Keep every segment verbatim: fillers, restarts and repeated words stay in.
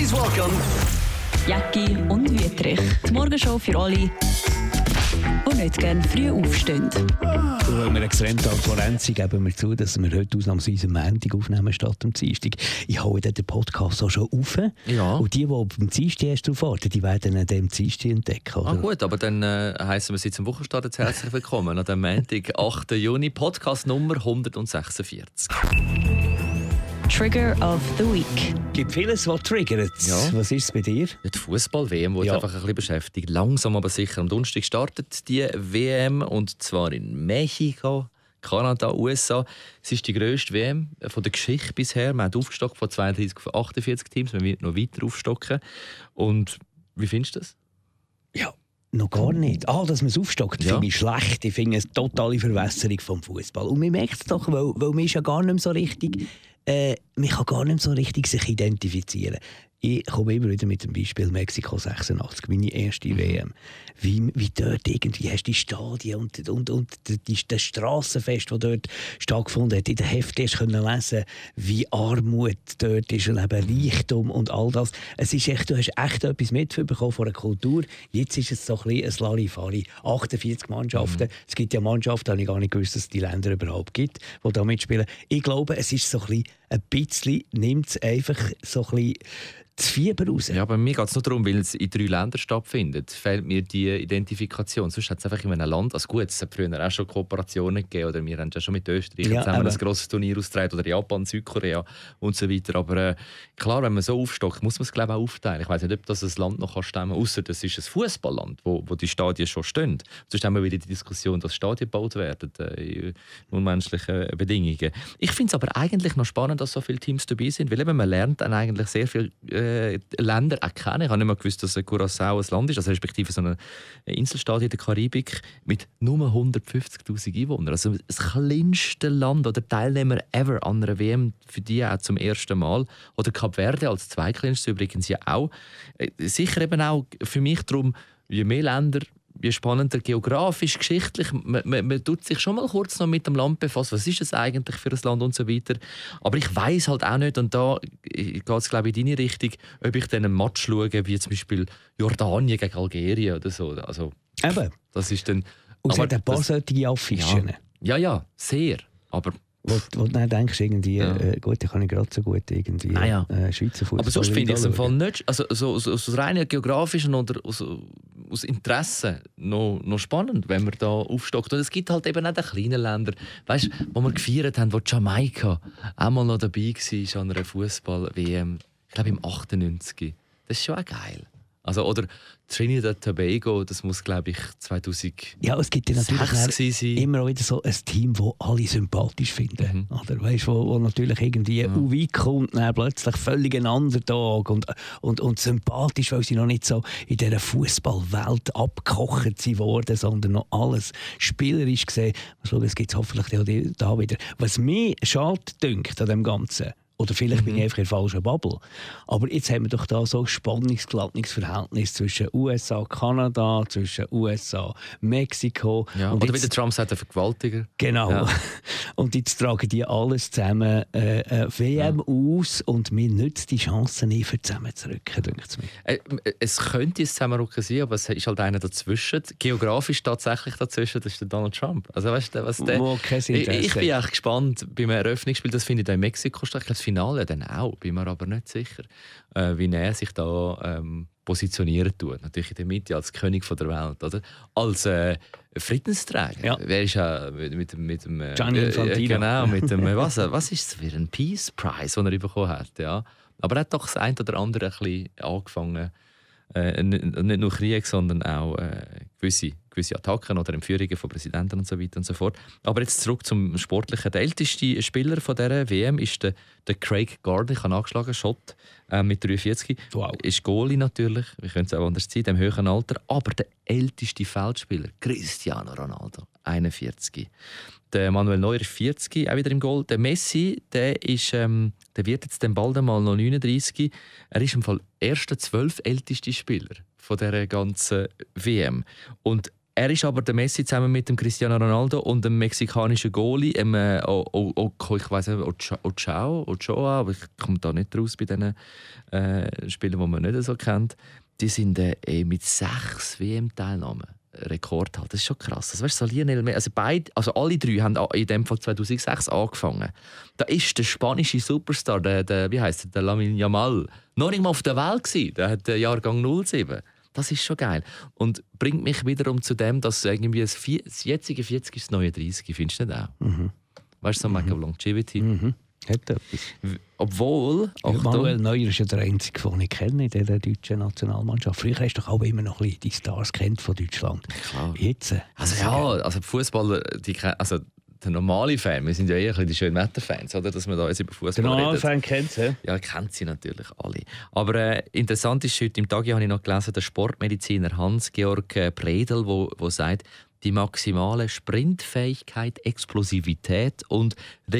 Please welcome Jacki und Wüthrich. Die Morgenshow für alle, die nicht gerne früh aufstehen. Weil wir extrem transparent sind, geben wir zu, dass wir heute ausnahmsweise am Montag aufnehmen statt am Dienstag. Ich hole den Podcast auch schon auf. Ja. Und die, die beim Dienstag erst drauf warten, die werden ihn dem Dienstag entdecken. Oder? Ah gut, aber dann äh, heissen wir Sie zum Wochenstart jetzt herzlich willkommen an dem Montag, achten Juni, Podcast Nummer hundertsechsundvierzig. Trigger of the Week. Es gibt vieles, was triggert. Ja. Was ist es bei dir? Die Fußball-W M, die Ja. uns einfach ein bisschen beschäftigt. Langsam aber sicher. Am Donnerstag startet die W M, und zwar in Mexiko, Kanada, U S A. Es ist die grösste W M von der Geschichte bisher. Man hat aufgestockt von zweiunddreißig auf achtundvierzig Teams. Man wird noch weiter aufstocken. Und wie findest du das? Ja. Noch gar nicht. Ah, dass man es aufstockt, Ja. finde ich schlecht. Ich finde es eine totale Verwässerung vom Fußball. Und man merkt es doch, weil, weil man ist ja gar nicht mehr so richtig, äh, man kann gar nicht mehr so richtig sich identifizieren. Ich komme immer wieder mit dem Beispiel Mexiko sechsundachtzig, meine erste W M. Wie, wie dort irgendwie hast du die Stadien und, und, und die, das Strassenfest, das dort stattgefunden hat. In den Heften hast du lesen, wie Armut dort ist und eben Reichtum und all das. Es ist echt, du hast echt etwas mitbekommen von der Kultur. Jetzt ist es so ein bisschen ein Larifari. achtundvierzig Mannschaften. Mhm. Es gibt ja Mannschaften, habe ich gar nicht gewusst, dass es die Länder überhaupt gibt, die da mitspielen. Ich glaube, es ist so ein bisschen, ein bisschen nimmt es einfach so ein bisschen das Fieber raus. Ja, bei mir geht es nur darum, weil es in drei Ländern stattfindet, fehlt mir die Identifikation. Sonst hat es einfach in einem Land, also gut, es hat früher auch schon Kooperationen gegeben, oder wir haben ja schon mit Österreich Ja, zusammen aber ein grosses Turnier ausgetragen, oder Japan, Südkorea und so weiter. Aber äh, klar, wenn man so aufstockt, muss man es, glaube ich, auch aufteilen. Ich weiss nicht, ob das ein Land noch stemmen kann, außer das ist ein Fußballland, wo, wo die Stadien schon stehen. Sonst haben wir wieder die Diskussion, dass Stadien gebaut werden äh, in unmenschlichen Bedingungen. Ich finde es aber eigentlich noch spannend, dass so viele Teams dabei sind, weil eben man lernt dann eigentlich sehr viele äh, Länder auch kennen. Ich habe nicht mal gewusst, dass Curaçao ein Land ist, also respektive so eine Inselstaat in der Karibik mit nur hundertfünfzigtausend Einwohnern. Also das kleinste Land oder Teilnehmer ever an einer W M, für die auch zum ersten Mal. Oder Kap Verde als zweitkleinstes übrigens ja auch. Sicher eben auch für mich darum, je mehr Länder, je spannender geografisch, geschichtlich. Man, man, man tut sich schon mal kurz noch mit dem Land befassen. Was ist es eigentlich für ein Land und so weiter. Aber ich weiss halt auch nicht, und da geht es, glaube ich, in deine Richtung, ob ich dann einen Match schaue, wie zum Beispiel Jordanien gegen Algerien oder so. Also, Eben. das ist dann... Und es aber hat ein paar das- solche Affischen. Ja, ja, sehr. Aber... Wo, wo du dann denkst, irgendwie, Ja. äh, gut, ich kann nicht gerade so gut irgendwie Ah, ja. äh, Schweizer Fußball. Aber sonst finde ich es im Fall schauen. nicht, also so, so, aus rein geografischen oder aus, aus Interesse noch, noch spannend, wenn man da aufstockt. Und es gibt halt eben auch die kleinen Länder, weißt, wo wir gefeiert haben, wo Jamaika auch mal noch dabei war an einer Fußball-W M, ich glaube im achtundneunzig. Das ist schon auch geil. Also, oder Trinidad Tobago, das muss, glaube ich, zweitausendsechs Ja, es gibt ja natürlich gewesen sein. immer auch wieder so ein Team, das alle sympathisch finden. Mhm. Oder, weißt, wo, wo natürlich irgendwie Ja. U V kommt, dann plötzlich völlig ein Underdog und, und, und sympathisch, weil sie noch nicht so in dieser Fußballwelt abgekocht sind worden, sondern noch alles spielerisch gesehen. Mal schauen, es gibt hoffentlich auch die- da wieder. Was mir schade dünkt an dem Ganzen, oder vielleicht bin ich einfach in der falschen Bubble. Aber jetzt haben wir doch da so ein spannungsgeladenes Verhältnis zwischen U S A, Kanada, zwischen U S A, Mexiko. Ja. Und Oder wie jetzt, der Trump sagt, der Vergewaltiger. genau. Ja. Und jetzt tragen die alles zusammen äh, äh, W M Ja. aus und mir nützt die Chance nicht, für zusammenzurücken, denkt es mir. Äh, Es könnte ein Zusammenrücken sein, aber es ist halt einer dazwischen. Geografisch tatsächlich dazwischen, das ist der Donald Trump. Also weißt du, was der... Wo kein ich, Interesse ich bin hat. echt gespannt beim Eröffnungsspiel, das finde ich da in Mexiko statt. Ich glaube, das Finale dann auch, bin mir aber nicht sicher, äh, wie er sich da ähm, positionieren tut. Natürlich in der Mitte als König von der Welt, oder? Als äh, Friedensträger. Ja. Wer ist ja mit, mit, dem- mit dem... Äh, Gianni äh, Infantino. Genau, mit dem... äh, Was, was ist es für ein Peace Prize, den er bekommen hat, ja? Aber er hat doch das eine oder andere ein bisschen angefangen, äh, nicht nicht nur Krieg, sondern auch äh, gewisse, gewisse Attacken oder Entführungen von Präsidenten und so weiter und so fort. Aber jetzt zurück zum Sportlichen. Der älteste Spieler von dieser W M ist der, der Craig Gardner, ich habe angeschlagen, Schott, äh, mit dreiundvierzig. Wow. Ist Goalie natürlich, wie könnte es auch anders sein, im höheren Alter. Aber der älteste Feldspieler, Cristiano Ronaldo, einundvierzig. Der Manuel Neuer ist vierzig, auch wieder im Goal. Der Messi, der, ist, ähm, der wird jetzt dann bald einmal noch neununddreißig. Er ist im Fall erster zwölf älteste Spieler von dieser ganzen W M. Und er ist aber der Messi zusammen mit dem Cristiano Ronaldo und dem mexikanischen Goalie, ähm, äh, o, o, o, ich weiß nicht, Ochoa, Ochoa, aber ich komme da nicht raus bei diesen äh, Spielen, die man nicht so kennt. Die sind äh, mit sechs W M-Teilnahmen Rekord halt. Das ist schon krass. Also, weißt, so Lionel Messi, also, beide, also alle drei haben in dem Fall zweitausendsechs angefangen. Da ist der spanische Superstar, der, der wie heisst der, der Lamine Yamal, noch nicht mal auf der Welt gewesen. Der hat den Jahrgang null sieben. Das ist schon geil. Und bringt mich wiederum zu dem, dass irgendwie das, vier, das jetzige vierzig ist das neue dreißig. Findest du nicht auch? Mhm. Weißt du, so mhm. Longevity. Mhm. Hat etwas. Obwohl... Manuel Neuer ist ja der einzige, den ich kenne in dieser deutschen Nationalmannschaft. Früher hast du doch auch immer noch ein bisschen die Stars kennt von Deutschland. Klar. Jetzt, also ja, also die Fußballer, die, also der normale Fan, wir sind ja eher die schönen Wetter-Fans, oder? Dass wir da jetzt über Fußball reden. Der normale Fan kennt sie. Ja, kennt sie natürlich alle. Aber äh, interessant ist, heute im Tag habe ich noch gelesen, der Sportmediziner Hans-Georg Predel, wo, wo sagt, die maximale Sprintfähigkeit, Explosivität und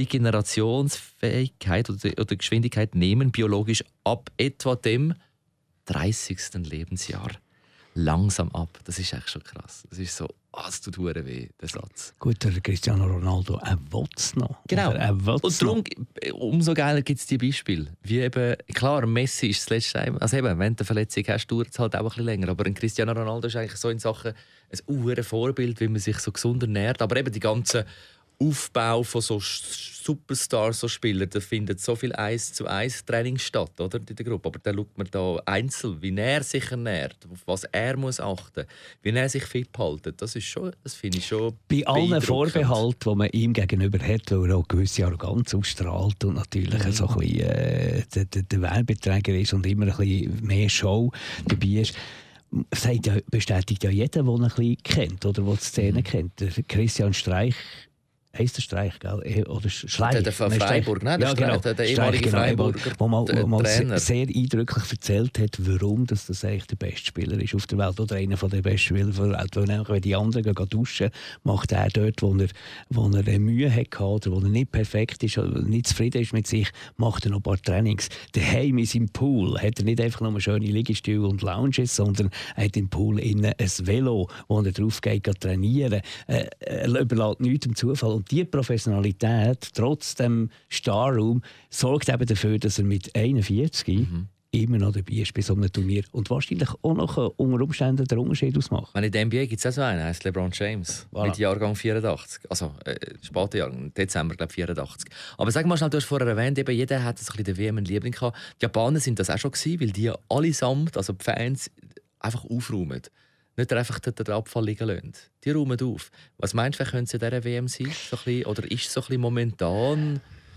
Regenerationsfähigkeit oder, oder Geschwindigkeit nehmen biologisch ab etwa dem dreißigsten Lebensjahr langsam ab. Das ist echt schon krass. Das ist so, oh, es tut verdammt weh, der Satz. Gut, der Cristiano Ronaldo, er will es noch. Genau. Er will's und darum, umso geiler gibt es die Beispiele. Wie eben, klar, Messi ist das letzte Mal, also eben, wenn du eine Verletzung hast, dauert es halt auch ein bisschen länger. Aber ein Cristiano Ronaldo ist eigentlich so in Sachen ein ures Vorbild, wie man sich so gesund ernährt. Aber eben die ganze Aufbau von so Superstars, so Spielern, da findet so viel eins zu eins Training statt, oder, in der Gruppe. Aber da schaut man da einzeln, wie er sich ernährt, auf was er muss achten, wie er sich fit hält. Das ist schon, das finde ich schon bei allen Vorbehalten, die man ihm gegenüber hat, weil er auch gewisse Arroganz ausstrahlt und natürlich mhm. so ein bisschen äh, der, der, der Werbeträger ist und immer ein bisschen mehr Show dabei ist. Sagt ja, bestätigt ja jeder, der ihn ein bisschen kennt oder der die Szene mhm. kennt. Der Christian Streich, heisst der Streich, gell? Oder Schleich? Der von Freiburg, ne? Der, ja, genau. der, der ehemalige Freiburger, der mal, mal sehr, sehr eindrücklich erzählt hat, warum das, das eigentlich der beste Spieler ist auf der Welt oder einer der besten Spieler der Welt. Weil wenn die anderen gehen duschen, macht er dort, wo er, wo er Mühe hat oder wo er nicht perfekt ist oder nicht zufrieden ist mit sich, macht er noch ein paar Trainings. Daheim in seinem Pool hat er nicht einfach nur schöne Liegestühle und Lounges, sondern er hat im Pool innen ein Velo, wo er drauf geht, geht trainieren. Er überlässt nichts dem Zufall. Und diese Professionalität, trotz dem Starraum, sorgt eben dafür, dass er mit einundvierzig mhm. immer noch dabei ist bei so einem Turnier. Und wahrscheinlich auch noch unter Umständen den Unterschied ausmacht. In der N B A gibt es auch so einen, der heißt LeBron James. Voilà. Mit Jahrgang vierundachtzig. Also, äh, später Jahrgang, Dezember, glaube ich, vierundachtzig. Aber sag mal schnell, du hast vorher erwähnt, eben, jeder hat so ein bisschen der W M einen Liebling gehabt. Die Japaner sind das auch schon gewesen, weil die allesamt, also die Fans, einfach aufräumen. Nicht einfach den, den Abfall liegen lassen. Die räumen auf. Was meinst du, wer könnte es in dieser W M sein? So ein bisschen, oder ist es so ein bisschen momentan?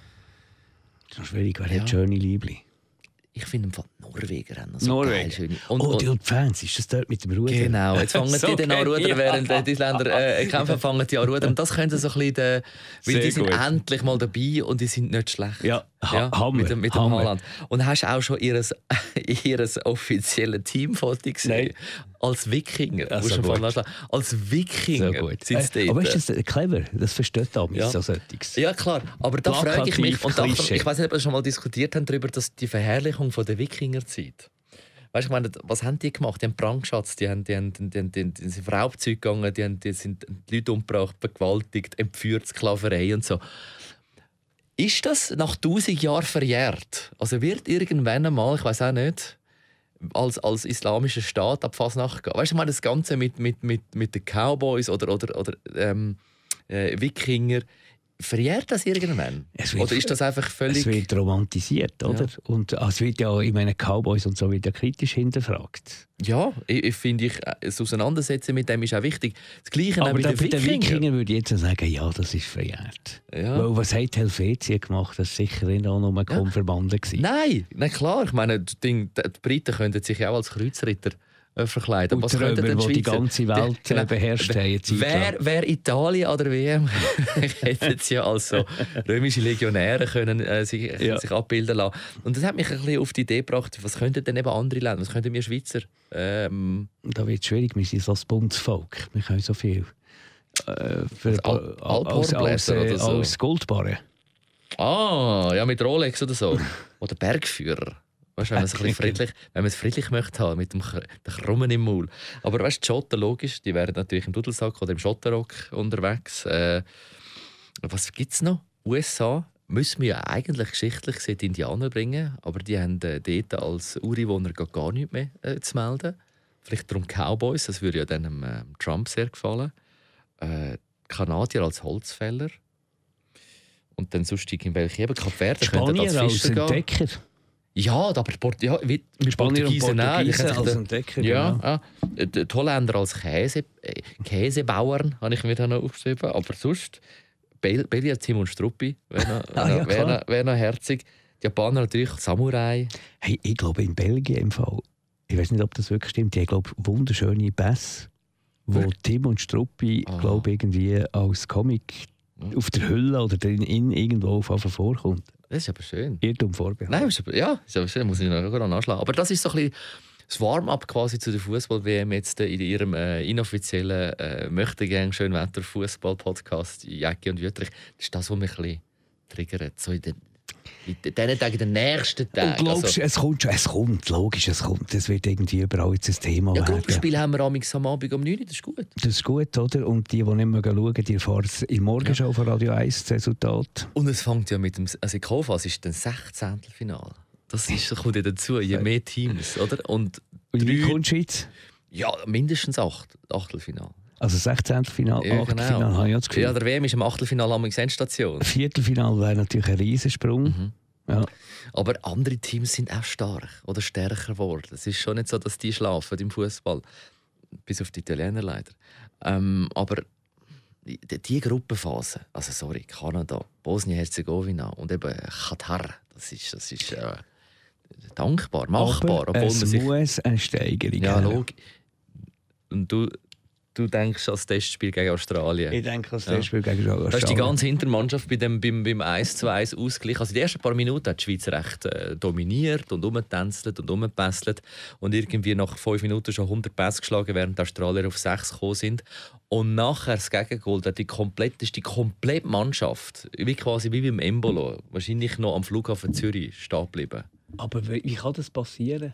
Das ist schwierig, wer ja. hat schöne Liebling? Ich finde im Fall Norweger haben so Norwegen. Geil, und, oh, die, und die Fans, ist das dort mit dem Ruder? Genau, jetzt fangen so die dann an rudern, während ja. die Länder äh, kämpfen, fangen die an rudern. Und das könnte so ein bisschen, de, weil Sehr die sind gut. endlich mal dabei und die sind nicht schlecht. Ja, ha ja Hammer. Mit dem, mit dem Haaland. Und hast du auch schon ihr offizielles Teamfoto gesehen? Nein. Als Wikinger. Ja, so als Wikinger so sind sie äh, Aber ist das clever? Das versteht da ja. so Ja, klar. Aber da frage ich mich, und da, ich weiß nicht, ob wir schon mal diskutiert haben darüber, dass die Verherrlichung von der Wikingerzeit. Weißt du, ich meine, was haben die gemacht? Die haben brandgeschatzt, die, haben, die, haben, die, haben, die, haben, die sind auf Raubzeug gegangen, die, haben, die sind die Leute umgebracht, vergewaltigt, entführt, Sklaverei und so. Ist das nach tausend Jahren verjährt? Also wird irgendwann einmal, ich weiß auch nicht, als, als islamischer Staat ab Fasnacht gehen? Weißt du, ich meine, das Ganze mit, mit, mit, mit den Cowboys oder, oder, oder ähm, äh, Wikinger, verjährt das irgendwann? Wird, oder ist das einfach völlig... Es wird romantisiert, oder? Ja. Und es wird ja in meinen Cowboys und so wieder kritisch hinterfragt. Ja, ich, ich finde, ich, das Auseinandersetzen mit dem ist auch wichtig. Das Gleiche aber mit den Wikinger. Wikinger würde ich jetzt sagen, ja, das ist verjährt. Ja. Weil, was hat Helvetia gemacht? Das war sicher nicht auch nur Konverbanden. Ja. Nein, nein, klar. Ich meine, die, die Briten könnten sich ja auch als Kreuzritter verkleiden. Und was Römer, denn die die ganze Welt die, genau, beherrscht haben. Wer, wer Italien an der W M hätte sie ja als so römische Legionäre können, äh, sich, ja. sich abbilden lassen. Und das hat mich ein bisschen auf die Idee gebracht, was könnten denn eben andere Länder, was könnten wir Schweizer? Ähm, da wird es schwierig, wir sind so das Bundesvolk. Wir können so viel. Äh, für, als als, als, äh, oder so. als Goldbarren. Ah, ja, mit Rolex oder so. Oder Bergführer. Weißt, wenn man es ein bisschen friedlich, wenn man es friedlich möchte haben, mit dem Krummen im Maul. Aber weißt, die Schotten, logisch, die wären natürlich im Dudelsack oder im Schottenrock unterwegs. Äh, was gibt es noch? U S A müssen wir ja eigentlich geschichtlich gesehen die Indianer bringen, aber die haben äh, dort als Ureinwohner gar nichts mehr äh, zu melden. Vielleicht darum Cowboys, das würde ja dann dem, äh, Trump sehr gefallen. Äh, Kanadier als Holzfäller. Und dann sonst in welche eben Kap Verde Spanier als, als Entdecker. Ja, aber Port ja, wie die Spanier und Portugiesen als den, Entdecker. Ja, genau. ah, die Holländer als Käse, äh, Käsebauern, habe ich mir da noch aufgeschrieben. Aber sonst, Belgier Timon Struppi, wäre noch, ah, ja, wär noch, wär noch herzig. Die Japaner natürlich Samurai. Hey, ich glaube, in Belgien im Fall, ich weiß nicht, ob das wirklich stimmt, die haben, glaube ich, wunderschöne Pässe, wo wirklich? Timon Struppi, ah. glaube irgendwie als Comic ja. auf der Hülle oder in, in irgendwo auf Anfang vorkommt. Das ist aber schön. Irrtum vorbehalten. Nein, ist aber, ja, ist aber schön, muss ich noch nachschlagen. Aber das ist so ein bisschen das Warm-up quasi zu der Fußball-W M jetzt in ihrem äh, inoffiziellen äh, «Möchtegern Schönwetter-Fußball-Podcast» Jäcki und Wüttrich. Das ist das, was mich ein bisschen triggert. So in den In diesen Tagen, in den nächsten Tagen. Und glaubst, also, es kommt schon, es kommt, logisch, es kommt. Es wird irgendwie überall jetzt ein Thema ja, werden. Gruppenspiel haben wir am Abend um neun Uhr, das ist gut. Das ist gut, oder? Und die, die nicht mehr schauen, die erfahren es in Morgenschau ja. von Radio eins das Resultat. Und es fängt ja mit dem, also Kofas ist dann Sechzehntelfinale. Das ist, das kommt ja dazu, je mehr Teams, oder? Und drei, wie kommt die Schweiz? Ja, mindestens acht, Achtelfinale. Also Sechzehntelfinale, ja, Achtelfinale, genau. habe ich das Gefühl. Ja, der W M ist im Achtelfinale am Endstation. Viertelfinale wäre natürlich ein Riesensprung. Mhm. Ja. Aber andere Teams sind auch stark oder stärker geworden. Es ist schon nicht so, dass die schlafen im Fußball, bis auf die Italiener leider. Ähm, aber die, die Gruppenphase, also sorry, Kanada, Bosnien-Herzegowina und eben Katar, das ist, das ist äh, dankbar, machbar. Aber es sich, muss eine Steigerung ja, logisch. Und du Du denkst als Testspiel gegen Australien. Ich denke als Testspiel ja. gegen Australien. Das ist die ganze Hintermannschaft bei dem, beim, beim eins zu eins Ausgleich. Also die ersten paar Minuten hat die Schweiz recht äh, dominiert und umgetänzelt und umgepässelt. Und irgendwie nach fünf Minuten schon hundert Pässe geschlagen, während die Australier auf sechs gekommen sind. Und nachher das Gegengol, die komplett, ist die komplette Mannschaft, wie quasi wie beim Embolo, wahrscheinlich noch am Flughafen Zürich stehen geblieben. Aber wie kann das passieren?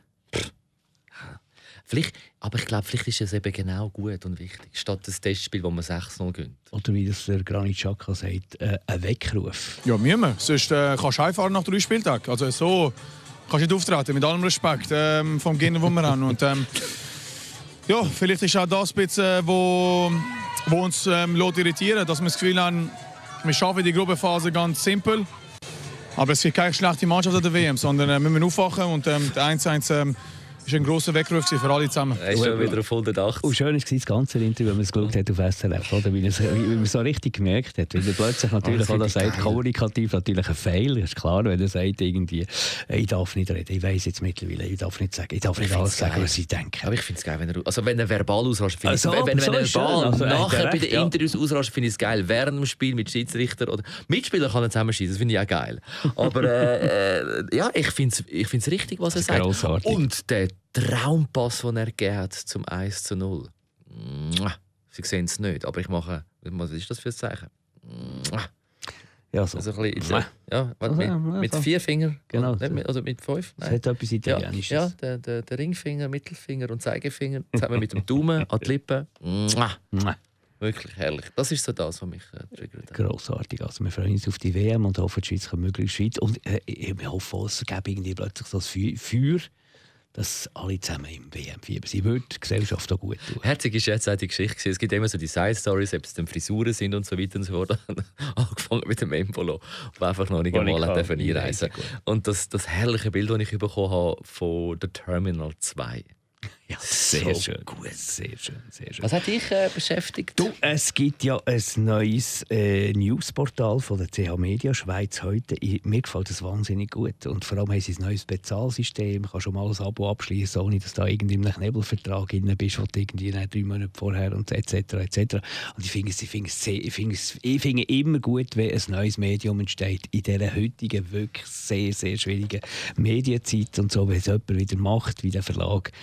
Vielleicht, aber ich glaube, vielleicht ist es eben genau gut und wichtig, statt das Testspiel, wo man sechs null gewinnt. Oder wie das der Granit Xhaka sagt, äh, ein Weckruf. Ja, müssen wir. Sonst äh, kannst du heimfahren nach drei Spieltagen. Also so kannst du nicht auftreten, mit allem Respekt ähm, vom Gegner, den wir haben. Und, ähm, ja, vielleicht ist auch das ein bisschen, wo, wo uns ähm, irritieren, dass wir das Gefühl haben, wir schaffen die Gruppenphase ganz simpel. Aber es gibt keine schlechte Mannschaft an der W M, sondern äh, wir müssen aufwachen und ähm, der eins eins ähm, ist ein grosser Weckruf für alle zusammen. Er ist schon wieder auf hundertachtzig. Und schön war das ganze Interview, wenn man es geschaut hat auf S R F, oder? Wie, es, wie man so richtig gemerkt hat. Weil er plötzlich natürlich auch sagt, kommunikativ natürlich ein Fehler. Ist klar, wenn er sagt, irgendwie, ich darf nicht reden, ich weiss jetzt mittlerweile, ich darf nicht sagen, ich darf nicht alles sagen, was ich denke. Aber ich finde es geil, wenn er, also wenn er verbal ausrastet, finde ich also, wenn, wenn so er verbal also, nachher bei recht, den ja. Interviews ausrastet, finde ich es geil. Während dem Spiel mit Schiedsrichter oder Mitspieler kann er zusammenschießen, das finde ich auch geil. Aber äh, äh, ja, ich finde es ich find's richtig, was er sagt. Grossartig. Und der Traumpass, den er gegeben hat zum eins zu null. Sie sehen es nicht, aber ich mache... Was ist das für ein Zeichen? Ja, so. Also ein bisschen, ja, also, mit, mit vier Fingern? Genau. Oder mit, oder mit fünf? Nein. Es hat etwas Italienisches. Ja, ja der, der, der Ringfinger, Mittelfinger und Zeigefinger zusammen mit dem Daumen an die Lippen. Wirklich herrlich. Das ist so das, was mich äh, triggert. Grossartig. Also wir freuen uns auf die W M und hoffen, die Schweiz kann möglichst weit. Und äh, ich hoffe, es gäbe irgendwie plötzlich so ein Feuer, dass alle zusammen im W M-Fieber sind. Würde die Gesellschaft auch gut tun. Herzig ist jetzt auch die Geschichte. Es gibt immer so die Side-Stories, ob es dann Frisuren sind und so weiter und so fort. Angefangen mit dem Embolo, der einfach noch nicht einmal einreisen durfte. Und das, das herrliche Bild, das ich bekommen habe von der Terminal zwei. Ja, sehr so schön. Gut. Sehr schön, sehr schön. Was hat dich äh, beschäftigt? Du, es gibt ja ein neues äh, Newsportal von der C H Media Schweiz heute. Ich, mir gefällt das wahnsinnig gut. Und vor allem haben sie ein neues Bezahlsystem. Du kannst schon mal ein Abo abschließen, ohne dass du da irgendwie in einem Knebelvertrag drin bist, wo du irgendwie drei Monate vorher und et cetera et cetera. Und ich finde es, ich finde es, sehr, ich finde es ich finde immer gut, wenn ein neues Medium entsteht in dieser heutigen, wirklich sehr, sehr schwierigen Medienzeit. Und so, wenn es jemand wieder macht, wie der Verlag, äh,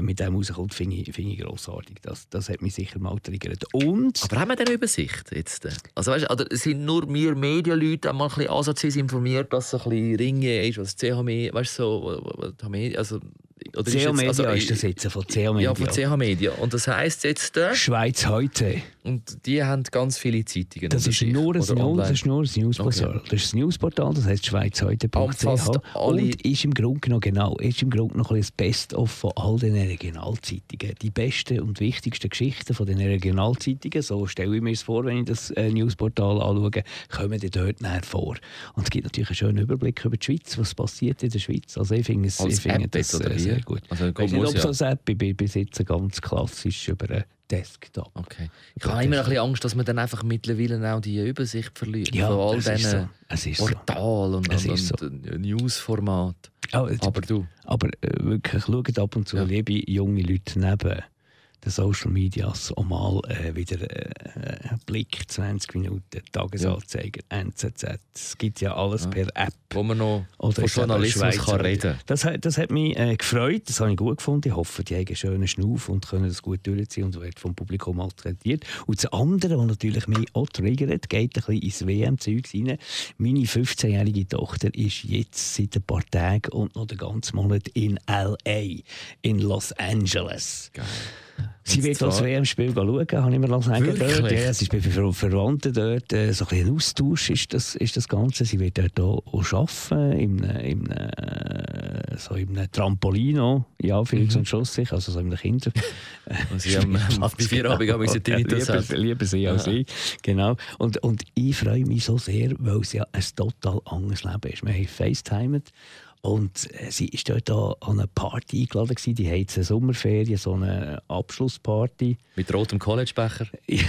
mit dem rauskommt, finde ich, find ich grossartig. Das, das hat mich sicher mal triggert. Und... Aber haben wir denn eine Übersicht jetzt? Also weißt, oder sind nur wir Medienleute einmal ein bisschen ansatzweise informiert, dass es ein bisschen Ringe ist, was C H Media, weißt du, so, also... Oder C H Media also, ist das jetzt von C H Media. Ja, von C H Media. Und das heisst jetzt... Äh, Schweiz heute. Und die haben ganz viele Zeitungen. Das ist, nur ein, News, das ist nur ein Newsportal. Okay. Das ist ein Newsportal, das heisst schweiz heute punkt c h. Und ist im Grunde genommen genau, ist im Grunde noch ein das Best-of von all den Regionalzeitungen. Die besten und wichtigsten Geschichten von den Regionalzeitungen, so stelle ich mir es vor, wenn ich das äh, Newsportal anschaue, kommen die dort näher vor. Und es gibt natürlich einen schönen Überblick über die Schweiz, was passiert in der Schweiz. Also ich finde es, ich finde das äh, sehr gut. Also, ich weiß nicht, ob es so eine App, ich bin bis jetzt ganz klassisch über einen Desktop. Okay. Ich habe immer ein bisschen Angst, dass man dann einfach mittlerweile auch die Übersicht verliert. Ja, von all diesen so. Portalen und, und, so. und Newsformaten. Oh, aber du. Aber äh, wirklich, schaut ab und zu, ja. liebe junge Leute neben den Social Medias auch mal äh, wieder äh, einen Blick, zwanzig Minuten, Tagesanzeiger, ja. N Z Z. Es gibt ja alles ja. per App. Wo man noch oder von Journalismus kann reden. Das, das hat mich äh, gefreut, das habe ich gut gefunden. Ich hoffe, die haben einen schönen Schnuff und können das gut durchziehen und wird vom Publikum malträtiert. Und das andere, was natürlich mich auch triggert, geht ein bisschen ins W M-Zeug rein. Meine fünfzehnjährige Tochter ist jetzt seit ein paar Tagen und noch den ganzen Monat in L A, in Los Angeles. Geil. Sie wird das W M-Spiel schauen, habe ich mir sagen. Dort. Ja, sie ist bei Verwandten dort. So ein bisschen Austausch ist das, ist das Ganze. Sie wird dort auch arbeiten, in einem, in einem, so in einem Trampolino, ja, für uns und Schuss, also so in einem Kinder. Und sie haben bei Feierabend haben sie Tinnitus. Lieber, lieber sie als ich. Genau. Und, und ich freue mich so sehr, weil es ja ein total anderes Leben ist. Wir haben FaceTimed. Und sie war dort an eine Party eingeladen. Die hatten eine Sommerferien, so eine Abschlussparty. Mit rotem Collegebecher.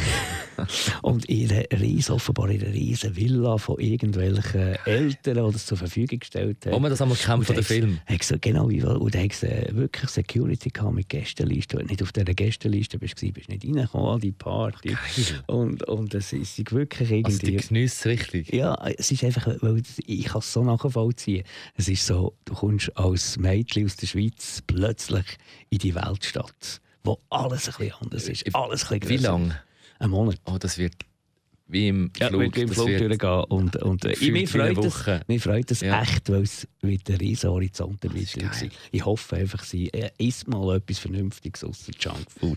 Und ihre riesen, offenbar ihre riesen Villa von irgendwelchen Eltern, die das zur Verfügung gestellt haben. Wo man das einmal kennt von den Filmen. Gesagt, genau, und da haben sie wirklich Security gehabt mit Gästeliste. Wenn du nicht auf dieser Gästeliste bist, bist du nicht reingekommen an die Party. Und, und es ist wirklich irgendwie... Also die genießt richtig. Ja, es ist einfach, weil ich kann es so nachvollziehen. Es ist so, du kommst als Mädchen aus der Schweiz plötzlich in die Weltstadt, wo alles ein bisschen anders ist. Alles ein bisschen Wie lange? Ein Monat. Oh, das wird wie im ja, Flug. Wie im Flug durchgehen. Und, und, äh, mir freut es, mir freut es ja. echt, weil es mit einer riesen Horizonterweiterung ist. Ich hoffe einfach, sie äh, isst mal etwas Vernünftiges außer Junkfood.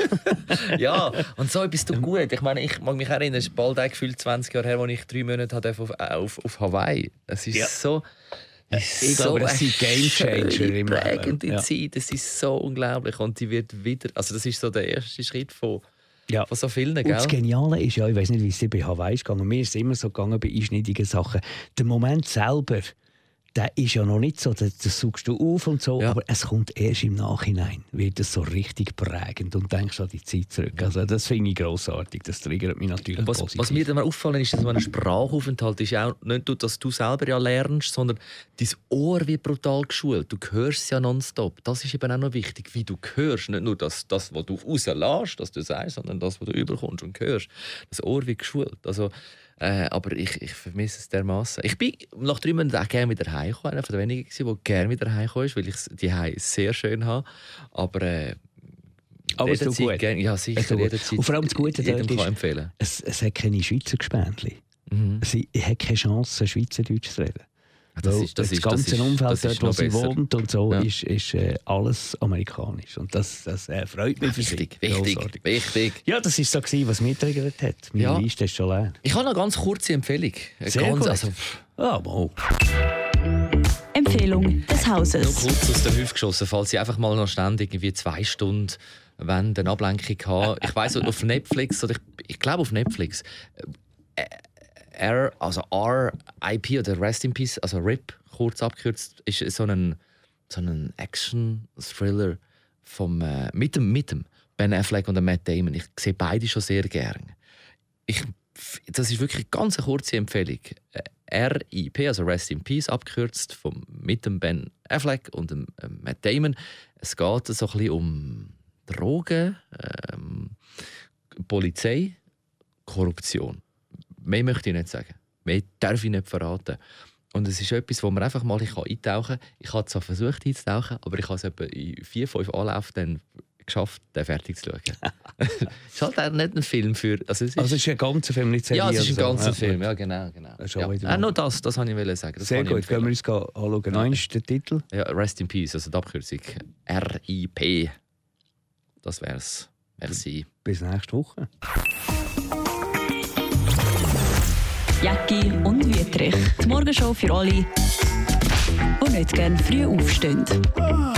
Ja, und so bist du gut. Ich meine, ich mag mich erinnern, es ist bald gefühlt zwanzig Jahre her, als ich drei Monate hatte auf, auf, auf Hawaii. Es ist ja. so... Ich so glaube, das sind Game Changer im prägende ja. Zeit. Das ist so unglaublich. Und die wird wieder... Also das ist so der erste Schritt von, ja. von so vielen, gell? Und das Geniale ist ja, ich weiß nicht, wie es dir bei Hawaii ist gegangen. Mir ist es immer so gegangen bei einschneidigen Sachen. Der Moment selber, der ist ja noch nicht so, das, das suchst du auf und so, ja. aber es kommt erst im Nachhinein, wird es so richtig prägend und denkst an die Zeit zurück. Also das finde ich grossartig, das triggert mich natürlich was, positiv. Was mir dann mal auffallen ist, dass so ein Sprachaufenthalt ist auch nicht nur, dass du selber ja lernst, sondern dein Ohr wird brutal geschult. Du hörst es ja nonstop. Das ist eben auch noch wichtig, wie du hörst. Nicht nur das, das was du rauslässt, das du sagst, sondern das, was du überkommst und hörst. Das Ohr wird geschult. Also, Äh, aber ich, ich vermisse es dermassen. Ich bin nach drei Monaten auch gerne wieder heimgekommen. Einer von den wenigen, der gerne wieder heimgekommen ist, weil ich die Heim sehr schön habe. Aber äh, aber es ist gut. Gern, ja, sicher. Jederzeit, und vor allem das Gute dort ist, empfehlen. Es, es hat keine Schweizer Gespendli. Mhm. Sie hat keine Chance, Schweizerdeutsch zu reden. Das, ist, das, das ist, ganze das ist, Umfeld, das dort, wo sie besser. wohnt und so, ja. ist, ist äh, alles amerikanisch. Und das, das äh, freut mich für sie. Wichtig, wichtig, wichtig. Ja, das war so, gewesen, was mich triggert hat. Meine ja. Liste ist schon leer. Ich habe eine ganz kurze Empfehlung. Sehr ganz, gut. Also, ah, mal. Empfehlung des Hauses. Noch kurz aus der Hüfte geschossen, falls Sie einfach mal noch ständig irgendwie zwei Stunden wenn eine Ablenkung haben. Ich weiss, auf Netflix, oder ich, ich glaube auf Netflix, äh, R, also R I P oder Rest in Peace, also R I P, kurz abgekürzt, ist so ein, so ein Action-Thriller vom, äh, mit, dem, mit dem Ben Affleck und dem Matt Damon. Ich sehe beide schon sehr gerne. Ich, das ist wirklich eine ganz kurze Empfehlung. R I P, also Rest in Peace, abgekürzt vom, mit dem Ben Affleck und dem äh, Matt Damon. Es geht so ein bisschen um Drogen, ähm, Polizei, Korruption. Mehr möchte ich nicht sagen. Mehr darf ich nicht verraten. Und es ist etwas, wo man einfach mal ich kann eintauchen kann. Ich habe zwar versucht einzutauchen, aber ich habe es etwa in vier, fünf Anläufen dann geschafft, den fertig zu schauen. Es ist halt auch nicht ein Film für... Also es ist, also es ist ein ganzer Film, nicht Serie. Ja, es ist ein so. ganzer ja. Film, ja genau. genau. Das Ja. Ja. Äh, nur das, das wollte ich sagen. Das Sehr gut, können wir uns anschauen. Ja. Nein, ist der Titel? Ja, Rest in Peace, also die Abkürzung. R I P. Das wär's. Merci. Bis nächste Woche. Jäcki und Wietrich. Die Morgenshow für alle, die nicht gerne früh aufstehen.